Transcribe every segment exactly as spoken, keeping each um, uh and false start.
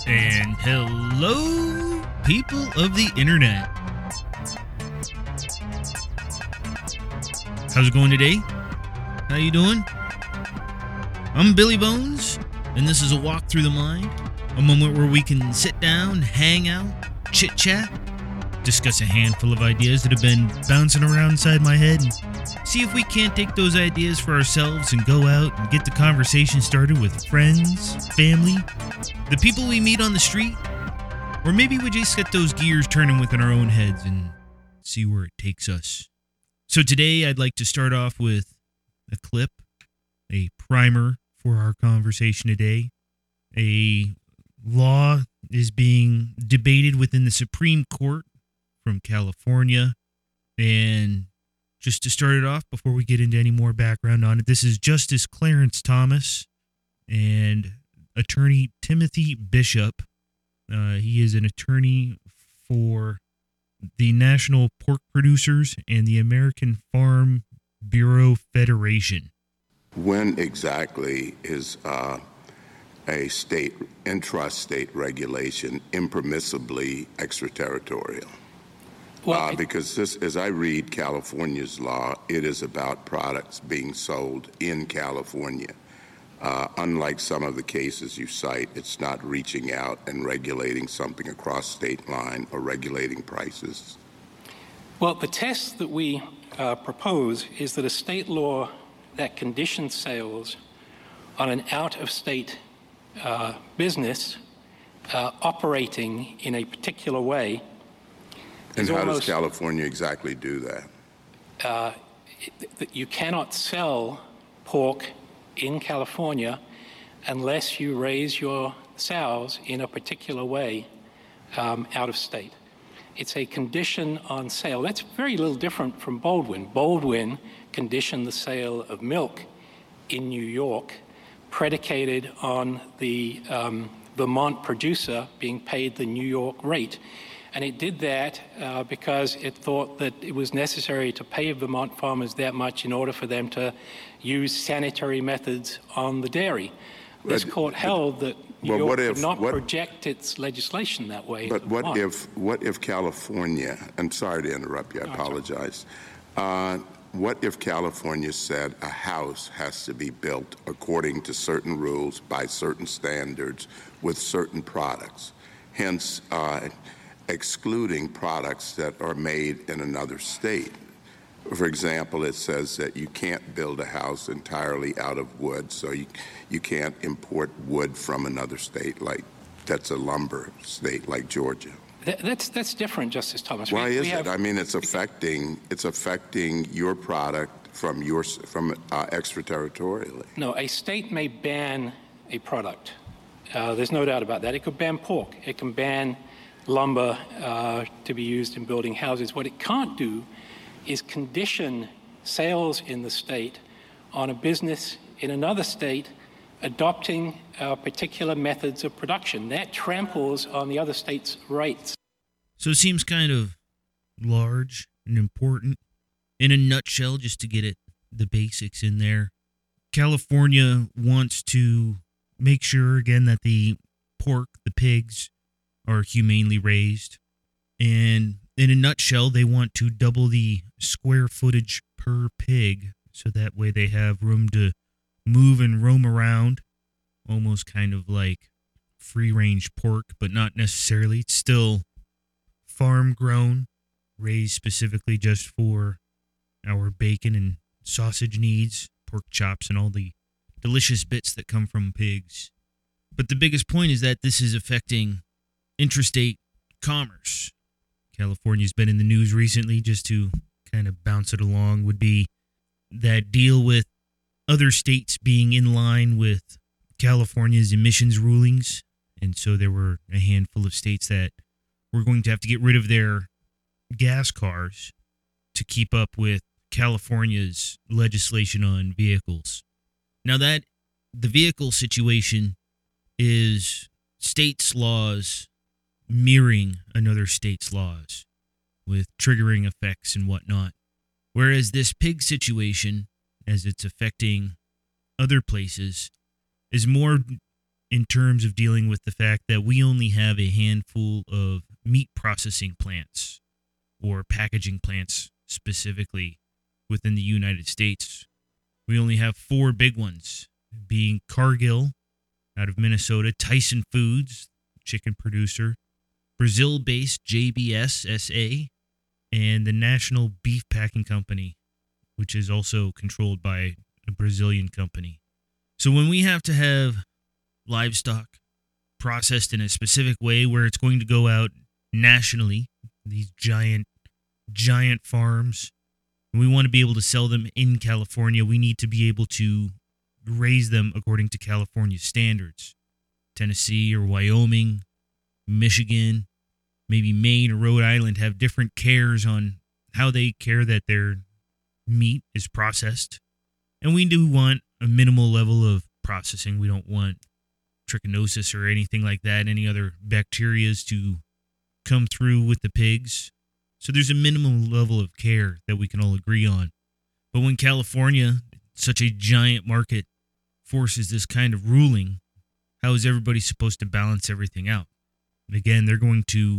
And hello, people of the internet. How's it going today? How you doing? I'm Billy Bones, and this is a walk through the mind, a moment where we can sit down, hang out, chit-chat, discuss a handful of ideas that have been bouncing around inside my head, and see if we can't take those ideas for ourselves and go out and get the conversation started with friends, family, the people we meet on the street, or maybe we just get those gears turning within our own heads and see where it takes us. So today I'd like to start off with a clip, a primer for our conversation today. A law is being debated within the Supreme Court from California, and just to start it off, before we get into any more background on it, this is Justice Clarence Thomas and Attorney Timothy Bishop. Uh, he is an attorney for the National Pork Producers and the American Farm Bureau Federation. When exactly is uh, a state, intrastate regulation impermissibly extraterritorial? Well, uh, because this, as I read California's law, it is about products being sold in California. Uh, unlike some of the cases you cite, it's not reaching out and regulating something across state line or regulating prices. Well, the test that we uh, propose is that a state law that conditions sales on an out-of-state uh, business uh, operating in a particular way. And how does California exactly do that? Uh, it, you cannot sell pork in California unless you raise your sows in a particular way um, out of state. It's a condition on sale. That's very little different from Baldwin. Baldwin conditioned the sale of milk in New York, predicated on the um, Vermont producer being paid the New York rate. And it did that uh, because it thought that it was necessary to pay Vermont farmers that much in order for them to use sanitary methods on the dairy. This but, court held that New well, York if, could not what, project its legislation that way. But what Vermont. if what if California, I'm sorry to interrupt you, I no, apologize. Uh, what if California said a house has to be built according to certain rules by certain standards with certain products, hence uh, excluding products that are made in another state? For example, it says that you can't build a house entirely out of wood, so you you can't import wood from another state, like that's a lumber state like Georgia. That, that's that's different, Justice Thomas. Why we, is we it? have, I mean, it's affecting it's affecting your product from your from uh, extraterritorially. No, a state may ban a product. Uh, there's no doubt about that. It could ban pork. It can ban lumber uh, to be used in building houses. What it can't do is condition sales in the state on a business in another state adopting uh, particular methods of production. That tramples on the other state's rights. So it seems kind of large and important. In a nutshell, just to get it the basics in there, California wants to make sure, again, that the pork, the pigs, are humanely raised. And in a nutshell, they want to double the square footage per pig, so that way they have room to move and roam around, almost kind of like free-range pork, but not necessarily. It's still farm-grown, raised specifically just for our bacon and sausage needs, pork chops, and all the delicious bits that come from pigs. But the biggest point is that this is affecting interstate commerce. California's been in the news recently, just to kind of bounce it along, would be that deal with other states being in line with California's emissions rulings. And so there were a handful of states that were going to have to get rid of their gas cars to keep up with California's legislation on vehicles. Now that the vehicle situation is states' laws mirroring another state's laws with triggering effects and whatnot. Whereas this pig situation, as it's affecting other places, is more in terms of dealing with the fact that we only have a handful of meat processing plants or packaging plants specifically within the United States. We only have four big ones, being Cargill out of Minnesota, Tyson Foods, chicken producer, Brazil-based J B S S A, and the National Beef Packing Company, which is also controlled by a Brazilian company. So when we have to have livestock processed in a specific way where it's going to go out nationally, these giant, giant farms, and we want to be able to sell them in California, we need to be able to raise them according to California standards. Tennessee or Wyoming, Michigan, maybe Maine or Rhode Island have different cares on how they care that their meat is processed. And we do want a minimal level of processing. We don't want trichinosis or anything like that, any other bacterias to come through with the pigs. So there's a minimum level of care that we can all agree on. But when California, such a giant market, forces this kind of ruling, how is everybody supposed to balance everything out? And again, they're going to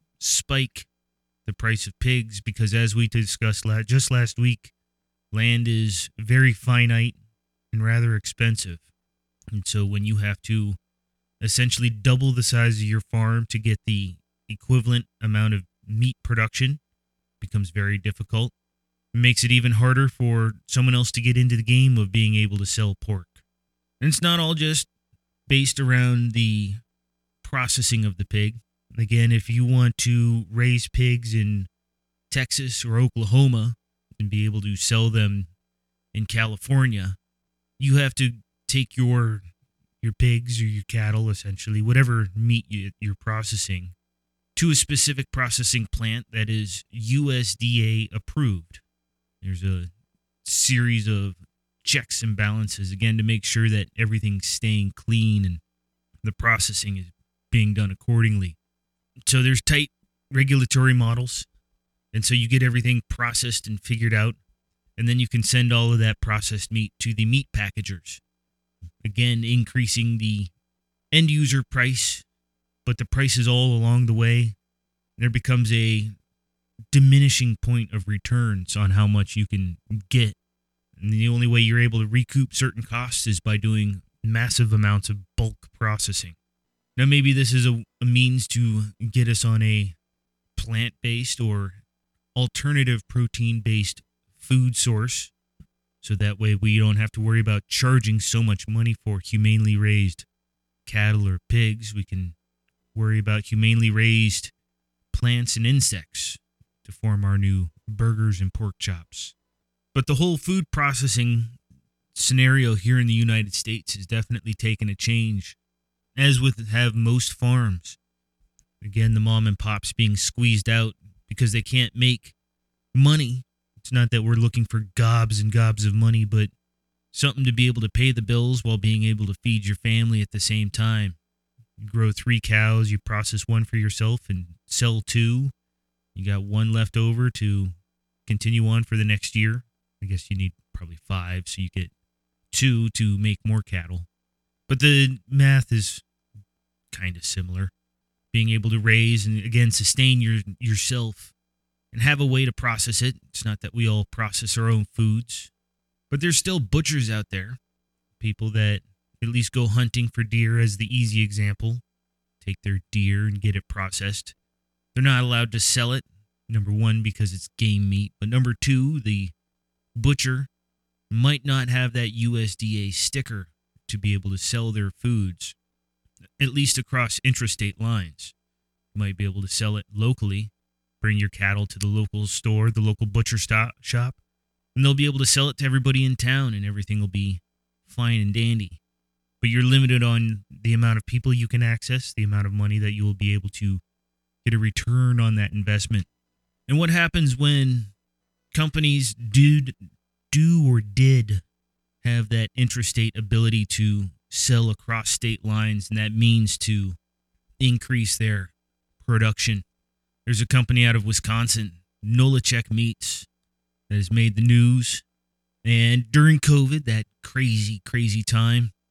spike the price of pigs because, as we discussed la- just last week, land is very finite and rather expensive. And so when you have to essentially double the size of your farm to get the equivalent amount of meat production, it becomes very difficult. It makes it even harder for someone else to get into the game of being able to sell pork. And it's not all just based around the processing of the pig. Again, if you want to raise pigs in Texas or Oklahoma and be able to sell them in California, you have to take your your pigs or your cattle, essentially, whatever meat you, you're processing, to a specific processing plant that is U S D A approved. There's a series of checks and balances, again, to make sure that everything's staying clean and the processing is being done accordingly. So there's tight regulatory models, and so you get everything processed and figured out, and then you can send all of that processed meat to the meat packagers. Again, increasing the end user price, but the prices all along the way, there becomes a diminishing point of returns on how much you can get. And the only way you're able to recoup certain costs is by doing massive amounts of bulk processing. Now, maybe this is a, a means to get us on a plant-based or alternative protein-based food source, so that way we don't have to worry about charging so much money for humanely raised cattle or pigs. We can worry about humanely raised plants and insects to form our new burgers and pork chops. But the whole food processing scenario here in the United States has definitely taken a change, as with have most farms. Again, the mom and pops being squeezed out because they can't make money. It's not that we're looking for gobs and gobs of money, but something to be able to pay the bills while being able to feed your family at the same time. You grow three cows, you process one for yourself and sell two. You got one left over to continue on for the next year. I guess you need probably five, so you get two to make more cattle. But the math is kind of similar. Being able to raise and, again, sustain your yourself and have a way to process it. It's not that we all process our own foods, but there's still butchers out there, people that at least go hunting for deer as the easy example, take their deer and get it processed. They're not allowed to sell it, number one, because it's game meat, but number two, the butcher might not have that U S D A sticker to be able to sell their foods, at least across intrastate lines. You might be able to sell it locally, bring your cattle to the local store, the local butcher stop, shop, and they'll be able to sell it to everybody in town, and everything will be fine and dandy. But you're limited on the amount of people you can access, the amount of money that you will be able to get a return on that investment. And what happens when companies do, do or did have that intrastate ability to sell across state lines, and that means to increase their production? There's a company out of Wisconsin, Nolachek Meats, that has made the news. And during COVID, that crazy, crazy time,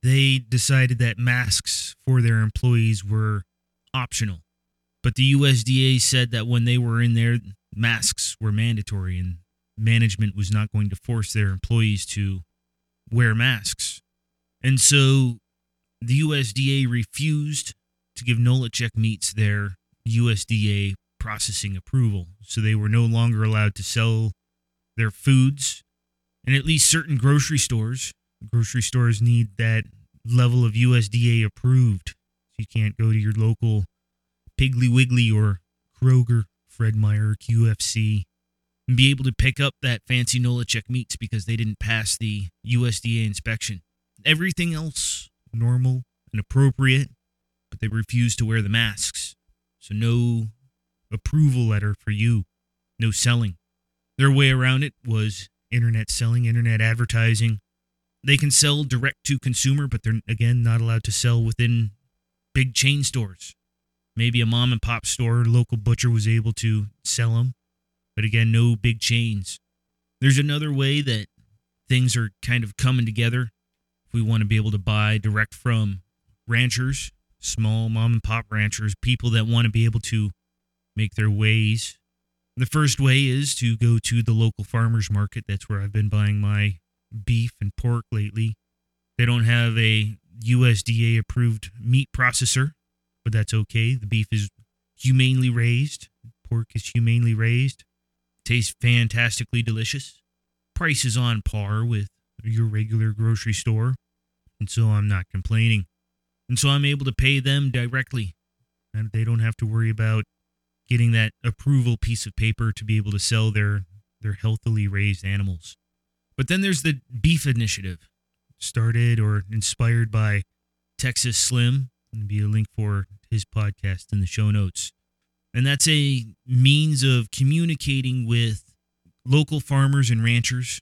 they decided that masks for their employees were optional. But the U S D A said that when they were in there, masks were mandatory and management was not going to force their employees to wear masks. And so the U S D A refused to give Nolichek Meats their U S D A processing approval. So they were no longer allowed to sell their foods. And at least certain grocery stores, grocery stores need that level of U S D A approved. So you can't go to your local Piggly Wiggly or Kroger, Fred Meyer, Q F C, and be able to pick up that fancy Nolichek Meats because they didn't pass the U S D A inspection. Everything else, normal and appropriate, but they refused to wear the masks. So no approval letter for you, no selling. Their way around it was internet selling, internet advertising. They can sell direct to consumer, but they're, again, not allowed to sell within big chain stores. Maybe a mom and pop store, local butcher was able to sell them, but again, no big chains. There's another way that things are kind of coming together. If we want to be able to buy direct from ranchers, small mom and pop ranchers, people that want to be able to make their ways. The first way is to go to the local farmers market. That's where I've been buying my beef and pork lately. They don't have a U S D A approved meat processor, but that's okay. The beef is humanely raised. Pork is humanely raised. Tastes fantastically delicious. Price is on par with your regular grocery store, and so I'm not complaining. And so I'm able to pay them directly, and they don't have to worry about getting that approval piece of paper to be able to sell their, their healthily raised animals. But then there's the Beef Initiative, started or inspired by Texas Slim. There'll be a link for his podcast in the show notes. And that's a means of communicating with local farmers and ranchers,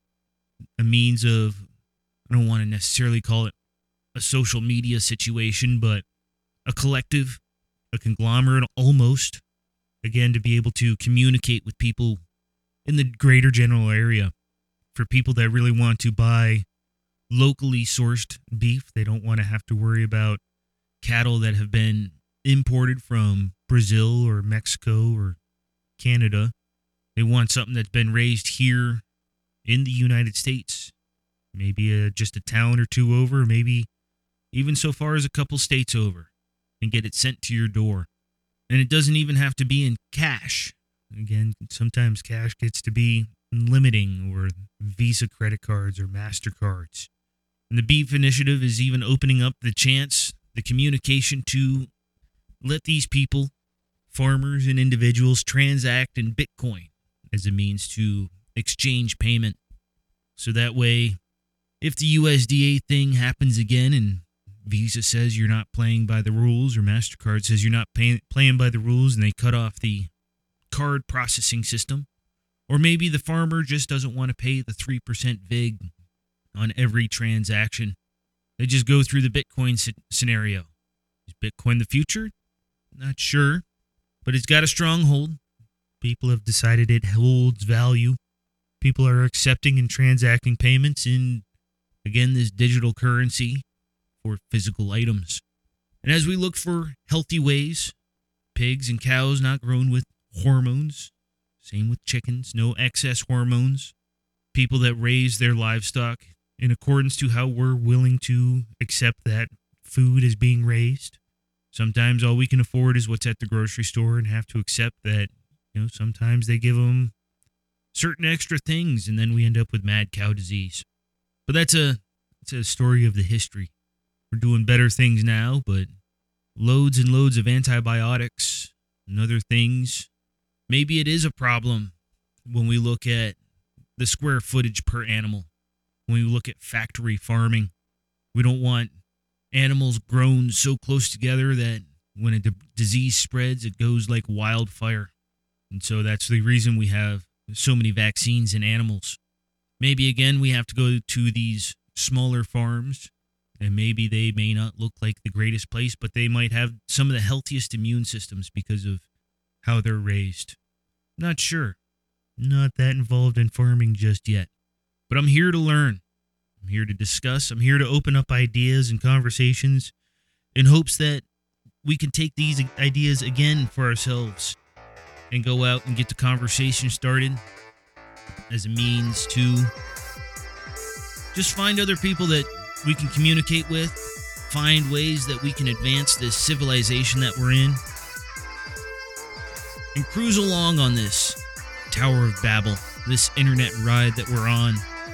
a means of, I don't want to necessarily call it a social media situation, but a collective, a conglomerate almost, again, to be able to communicate with people in the greater general area. For people that really want to buy locally sourced beef, they don't want to have to worry about cattle that have been imported from Brazil or Mexico or Canada. They want something that's been raised here in the United States, maybe a, just a town or two over, maybe even so far as a couple states over, and get it sent to your door. And it doesn't even have to be in cash. Again, sometimes cash gets to be limiting, or Visa credit cards or MasterCards. And the Beef Initiative is even opening up the chance, the communication to let these people, farmers and individuals, transact in Bitcoin as a means to exchange payment. So that way, if the U S D A thing happens again and Visa says you're not playing by the rules, or MasterCard says you're not pay- playing by the rules, and they cut off the card processing system, or maybe the farmer just doesn't want to pay the three percent vig on every transaction. They just go through the Bitcoin c- scenario. Is Bitcoin the future? Not sure, but it's got a stronghold. People have decided it holds value. People are accepting and transacting payments in, again, this digital currency for physical items. And as we look for healthy ways, pigs and cows not grown with hormones, same with chickens, no excess hormones, people that raise their livestock in accordance to how we're willing to accept that food is being raised. Sometimes all we can afford is what's at the grocery store, and have to accept that, you know, sometimes they give them certain extra things, and then we end up with mad cow disease. But that's a, that's a story of the history. We're doing better things now, but loads and loads of antibiotics and other things. Maybe it is a problem when we look at the square footage per animal. When we look at factory farming, we don't want animals grown so close together that when a d- disease spreads, it goes like wildfire. And so that's the reason we have so many vaccines in animals. Maybe, again, we have to go to these smaller farms, and maybe they may not look like the greatest place, but they might have some of the healthiest immune systems because of how they're raised. Not sure. Not that involved in farming just yet. But I'm here to learn. I'm here to discuss. I'm here to open up ideas and conversations in hopes that we can take these ideas again for ourselves and go out and get the conversation started as a means to just find other people that we can communicate with, find ways that we can advance this civilization that we're in, and cruise along on this Tower of Babel, this internet ride that we're on.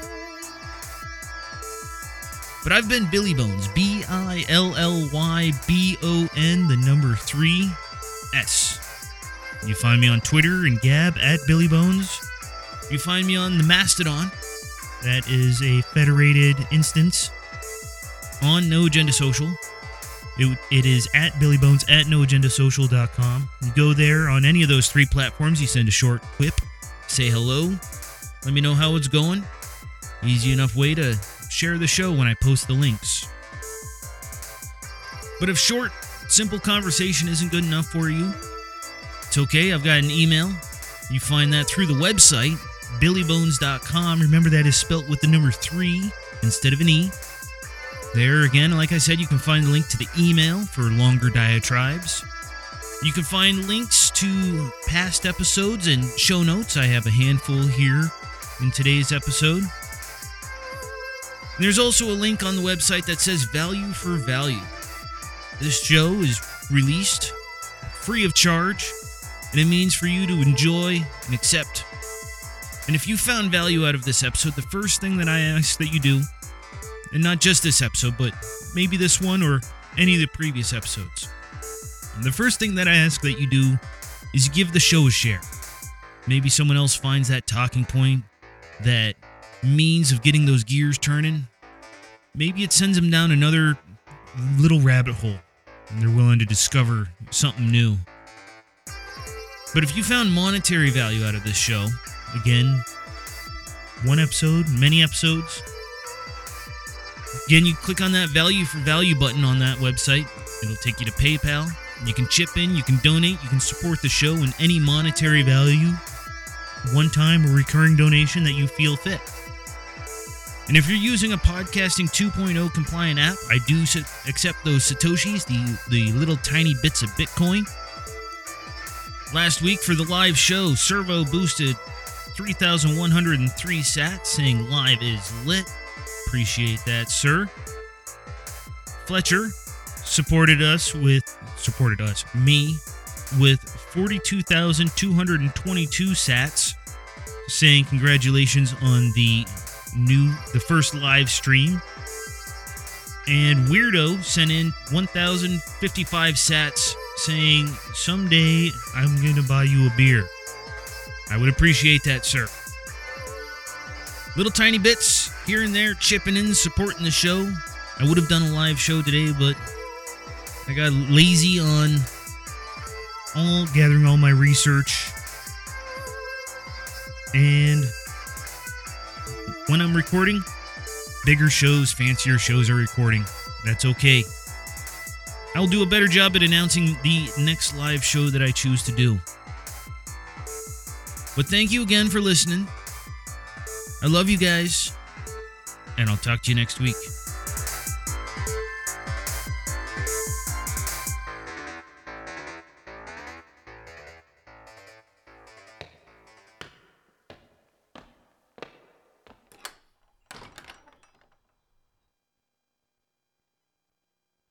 But I've been Billy Bones, B I L L Y B O N, the number three, S. You find me on Twitter and Gab at Billy Bones. You find me on the Mastodon. That is a federated instance on No Agenda Social. It, it is at Billy Bones at no agenda social dot com. You go there on any of those three platforms. You send a short quip, say hello, let me know how it's going. Easy enough way to share the show when I post the links. But if short, simple conversation isn't good enough for you, it's okay. I've got an email. You find that through the website, billy bones dot com. Remember, that is spelt with the number three instead of an E. There again, like I said, you can find the link to the email for longer diatribes. You can find links to past episodes and show notes. I have a handful here in today's episode. There's also a link on the website that says Value for Value. This show is released free of charge, and it means for you to enjoy and accept. And if you found value out of this episode, the first thing that I ask that you do, and not just this episode, but maybe this one or any of the previous episodes, and the first thing that I ask that you do is you give the show a share. Maybe someone else finds that talking point, that means of getting those gears turning. Maybe it sends them down another little rabbit hole, and they're willing to discover something new. But if you found monetary value out of this show, again, one episode, many episodes, again, you click on that Value for Value button on that website. It'll take you to PayPal. You can chip in, you can donate, you can support the show in any monetary value, one-time or recurring donation that you feel fit. And if you're using a Podcasting two point oh compliant app, I do accept those Satoshis, the, the little tiny bits of Bitcoin. Last week for the live show, Servo boosted three thousand one hundred three sats, saying live is lit. Appreciate that, sir. Fletcher supported us with, supported us, me, with forty-two thousand two hundred twenty-two sats, saying congratulations on the new, the first live stream. And Weirdo sent in one thousand fifty-five sats, saying, someday I'm going to buy you a beer. I would appreciate that, sir. Little tiny bits here and there, chipping in, supporting the show. I would have done a live show today, but I got lazy on all gathering all my research. And when I'm recording, bigger shows, fancier shows are recording. That's okay. I'll do a better job at announcing the next live show that I choose to do. But thank you again for listening. I love you guys, and I'll talk to you next week.